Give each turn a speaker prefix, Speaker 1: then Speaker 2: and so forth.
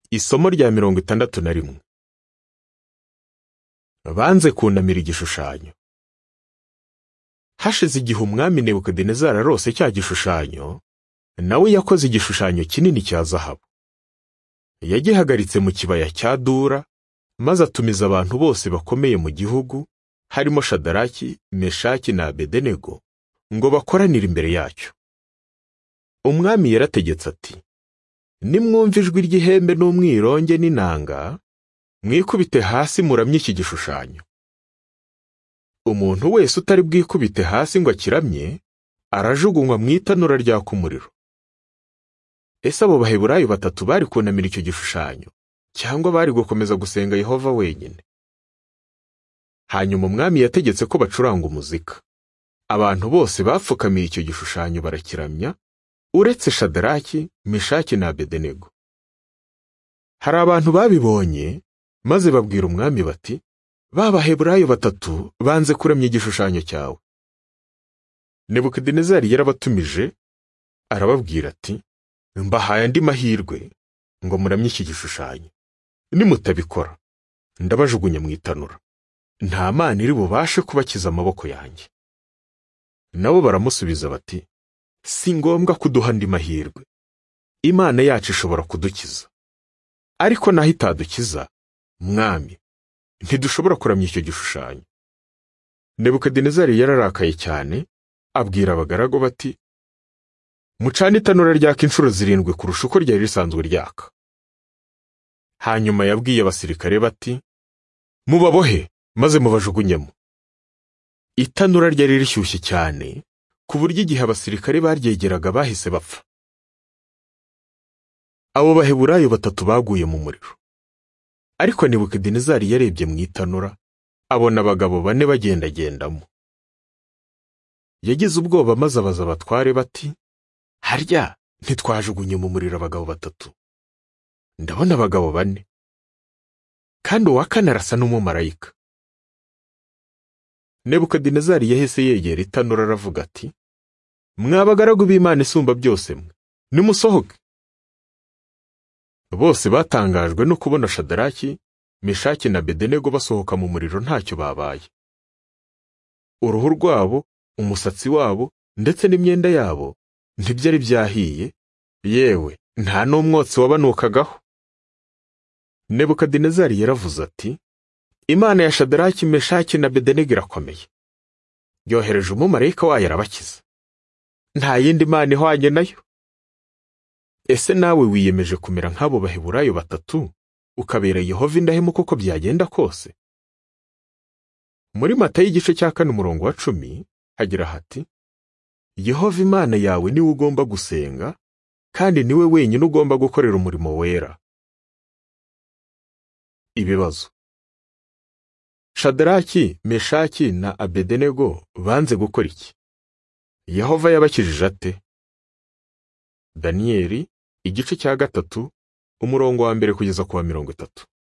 Speaker 1: Isomo rya 61. Banze kunamira igishushanyo. Hashize igihe umwami Nebukadinezari arose cya gishushanyo, nawe yakoze igishushanyo kinini cya zahabu. Yagihagaritse mu kibaya cya Dura, maze atumiza abantu bose bakomeye mu gihugu, harimo Shadaraki, Meshaki na Abedenego, ngo bakoranire imbere yacyo. Umwami yarategetse ati, nimwumva ijwi ry'ihembe n'umwironge n'inanga, mwikubite hasi muramye iki gishushanyo. Umuntu wese utari bwikubite hasi ngo akiramye, arajugunywa mu itanura ryaka umuriro. Ese abo Baheburayo batatu bari kunamira icyo gishushanyo, cyangwa bari gukomeza gusenga Yehova wenyine? Hanyuma umwami yategetse ko bacuranga umuzika. Abantu bose bapfukamiye icyo gishushanyo barakiramya, uretse Shadaraki, Meshaki na Abedenego. Hari abantu babibonye, maze babwira umwami bati, ba Baheburayo batatu banze kuramya igishushanyo cyawe. Nebukadinezari yarabatumije, arababwira ati, mbahaye andi mahirwe ngo muramye iki gishushanyo. Nimutabikora, ndabajugunya mu itanura. Nta mana iri bubashe kubakiza amaboko yanjye. Nabo baramusubiza bati, si ngombwa kuduha andi mahirwe. Imana yacu ishobora kudukiza. Ariko naho itadukiza, mwami, ntidushobora kuramya icyo gishushanyo. Nebukadinezari yararakaye cyane, abwira abagaragu bati, mucane itanura ryaka inshuro 7 kurusha uko ryari risanzwe ryaka. Hanyuma yabwiye abasirikare bati, mubabohe maze mubajugunyemo. Itanura ryari rishyushye cyane, ku buryo igihe abasirikare baryegeraga bahise bapfa. Abo Baheburayo batatu baguye mu muriro. Ariko Nebukadinezari yarebye mu itanura, abona abagabo 4 bagendagendamo. Yagize ubwoba maze abaza abatware bati, harya ntitwajugunye mu muriro abagabo 3? Ndabona abagabo 4. Kandi uwa 4 arasa n'umumarayika. Nebukadinezari yahise yegera itanura aravuga ati, mwabagaragu b'Imana isumba byose mwe, nimusohoke. Bose batangajwe no kubona Shadaraki, Meshaki na Abedenego basohoka mu muriro ntacyo babaye. Uruhu rwabo, umusatsi wabo, ndetse n'imyenda yabo ntibyari byahiye, yewe nta n'umwotsi wabanukagaho. Nebukadinezari yaravuze ati, Imana ya Shadaraki, Meshaki na Abedenego irakomeye. Yohereje umumarayika wayo arabakiza. Nta yindi mana ihwanye nayo. Ese nawe wiyemeje kumera nk'abo Baheburayo batatu, ukabera Yehova indahemuka uko byagenda kose? Muri Matayo igice cya 4 umurongo wa 10 hagira hati, Yehova Imana yawe niwe ugomba gusenga, kandi niwe wenyine ugomba gukorera umurimo wera. Ibibazo. Shadaraki, Meshaki na Abedenego banze gukora iki? Yehova yabakijije ate? Daniyeli igice cya 3 umurongo wa 1 kugeza ku wa 30.